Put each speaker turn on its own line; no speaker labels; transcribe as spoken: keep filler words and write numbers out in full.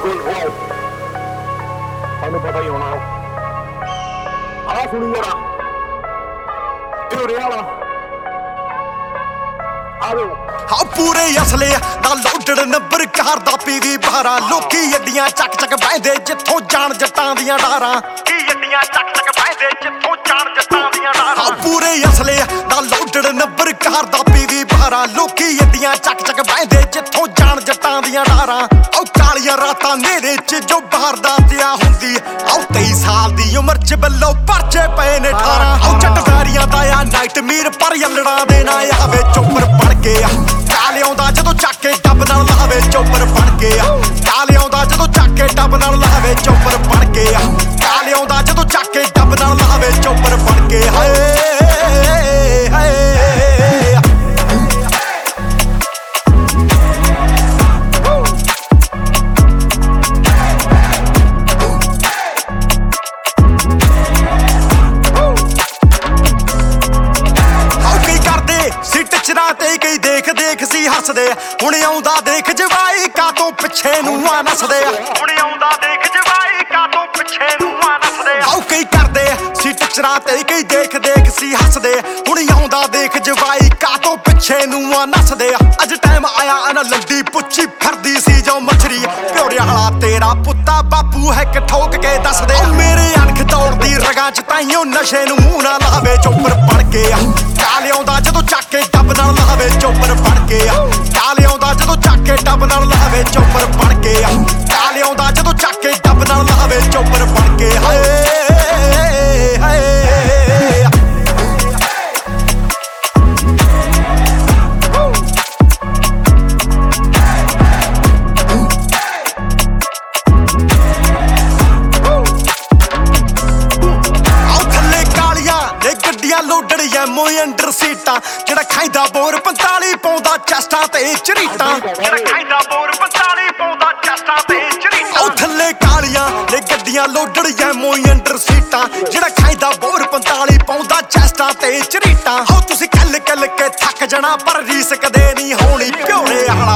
ਕੋਈ ਹੋਏ ਸਾਨੂੰ ਪਤਾ ਹੀ ਹੋਣਾ ਆਹ ਸੁਣੀ ਜਰਾ ਇਹ ਰਿਆ ਵਾਲਾ ਆਵੇ
ਹਾਂ ਪੂਰੇ ਅਸਲੇ ਦਾ ਲੋਡਡ ਨੰਬਰ ਕਾਰ ਦਾ ਪੀਵੀ ਬਾਰਾਂ ਲੋਕੀ ਅੱਡੀਆਂ ਚੱਕ ਚੱਕ ਬਹਿੰਦੇ ਜਿੱਥੋਂ ਜਾਣ ਜੱਟਾਂ ਦੀਆਂ ਡਾਰਾਂ ਕੀ ਅੱਡੀਆਂ ਚੱਕ ਚੱਕ ਬਹਿੰਦੇ ਜਿੱਥੋਂ ਜਾਣ ਜੱਟਾਂ ਦੀਆਂ ਡਾਰਾਂ ਹਾਂ ਪੂਰੇ ਅਸਲੇ ਦਾ ਲੋਡਡ ਨੰਬਰ ਕਾਰ ਦਾ ਪੀਵੀ ਬਾਰਾਂ ਲੋਕੀ ਅੱਡੀਆਂ ਚੱਕ ਚੱਕ ਬਹਿੰਦੇ ਜਿੱਥੋਂ ਜਾਣ ਜੱਟਾਂ ਦੀਆਂ ਡਾਰਾਂ ਉਹ ਕਾਲੀਆਂ ਰਾਤਾਂ ਨੇਰੇ ਚ ਜੋ ਬਾਹਰ ਦਾ ਤਿਆ ਹੁੰਦੀ ਆਉ ਤੇਈ ਸਾਲ ਦੀ ਉਮਰ ਚ ਬੱਲੋ ਪਰਚੇ ਪਏ ਨੇ ਅਠਾਰਾਂ ਆਉ ਚੱਟਦਾਰੀਆਂ ਦਾ ਆ ਨਾਈਟ ਮੀਰ ਪਰ ਯੱਲੜਾਂ ਦੇ ਨਾ ਆਵੇ ਚੋਪਰ ਬਣ ਕੇ ਆ ਕਾਲ ਆਉਂਦਾ ਜਦੋਂ ਚੱਕ ਕੇ ਡੱਬ ਨਾਲ ਲਾਵੇ ਚੋਪਰ ਬਣ ਕੇ ਆ ਕਾਲ ਆਉਂਦਾ ਜਦੋਂ ਚੱਕ ਕੇ ਡੱਬ ਨਾਲ ਲਾਵੇ ਚੋਪਰ ਬਣ ਕੇ ਆ ਕਾਲ ਆਉਂਦਾ ਜਦੋਂ ਚੱਕ ਕੇ ਡੱਬ ਨਾਲ ਲਾਵੇ ਚੋਪਰ ਬਣ ਕੇ ਹਾਏ ਹਾਏ ਤੇ ਕਈ ਦੇਖ ਦੇਖ ਸੀ ਹੱਸਦੇ ਹੁਣ ਆਉਂਦਾ ਦੇਖ ਜਵਾਈ ਕਾਤੋਂ ਪਿੱਛੇ ਨੂੰ ਆ ਨੱਸਦੇ ਹੁਣ ਆਉਂਦਾ ਦੇਖ ਜਵਾਈ ਕਾਤੋਂ ਪਿੱਛੇ ਨੂੰ ਆ ਨੱਸਦੇ ਆਉ ਕਈ ਕਰਦੇ ਸੀ ਟਚਰਾ ਤੇ ਕਈ ਦੇਖ ਦੇਖ ਸੀ ਹੱਸਦੇ ਹੁਣ ਆਉਂਦਾ ਦੇਖ ਜਵਾਈ ਕਾਤੋਂ ਪਿੱਛੇ ਨੂੰ ਆ ਨੱਸਦੇ ਅੱਜ ਟਾਈਮ ਆਇਆ ਅਨ ਲੰਡੀ ਪੁੱਛੀ ਫਿਰਦੀ ਸੀ ਜੋ ਮਛਰੀ ਪਿਉੜਿਆ ਵਾਲਾ ਤੇਰਾ ਪੁੱਤਾ ਬਾਪੂ ਹੈ ਕਿ ਠੋਕ ਕੇ ਦੱਸਦੇ ਮੇਰੇ ਅਣਖ ਦੌੜਦੀ ਰਗਾਂ ਚ ਤਾਈਓ ਨਸ਼ੇ ਨੂੰ ਮੂੰਹ ਨਾ ਲਾਵੇ ਚੋਪਰ ਬਣ ਕੇ ਆ ਕਾਲ ਆਉਂਦਾ ਜਦੋਂ ਚੱਕ ਕੇ ਡੱਬ ਨਾਲ ਲਾਵੇ ਚੋਪਰ ਬਣ ਕੇ ਆ ਕਾਲ ਆਉਂਦਾ ਜਦੋਂ ਚੱਕ ਕੇ ਡੱਬ ਨਾਲ ਲਾਵੇ ਚੋਪਰ ਬਣ ਕੇ ਆ ਕਾਲ ਆਉਂਦਾ ਜਦੋਂ ਚੱਕ ਕੇ ਡੱਬ ਨਾਲ ਲਾਵੇ ਚੋਪਰ ਬਣ ਕੇ ਹਾਏ ਹਾਏ ਲੋਡੜ ਐਮੋ ਅੰਡਰ ਸੀਟਾਂ ਜਿਹੜਾ ਖਾਈਦਾ ਬੋਰ ਪੰਤਾਲੀ ਪਾਉਂਦਾ ਚੈਸਟਾਂ ਤੇ ਚਰੀਟਾਂ ਜਿਹੜਾ ਖਾਈਦਾ ਬੋਰ ਪੰਤਾਲੀ ਪਾਉਂਦਾ ਚੈਸਟਾਂ ਤੇ ਚਰੀਟਾਂ ਉਹ ਥੱਲੇ ਕਾਲੀਆਂ ਨੇ ਗੱਡੀਆਂ ਲੋਡੜ ਐਮੋ ਅੰਡਰ ਸੀਟਾਂ ਜਿਹੜਾ ਖਾਈਦਾ ਬੋਰ ਪੰਤਾਲੀ ਪਾਉਂਦਾ ਚੈਸਟਾਂ ਤੇ ਚਰੀਟਾਂ ਹੋ ਤੁਸੀਂ ਕੱਲ ਕੱਲ ਕੇ ਥੱਕ ਜਾਣਾ ਪਰ ਰੀਸ ਕਦੇ ਨਹੀਂ ਹੋਣੀ ਪਿਉਰੇ ਵਾਲਾ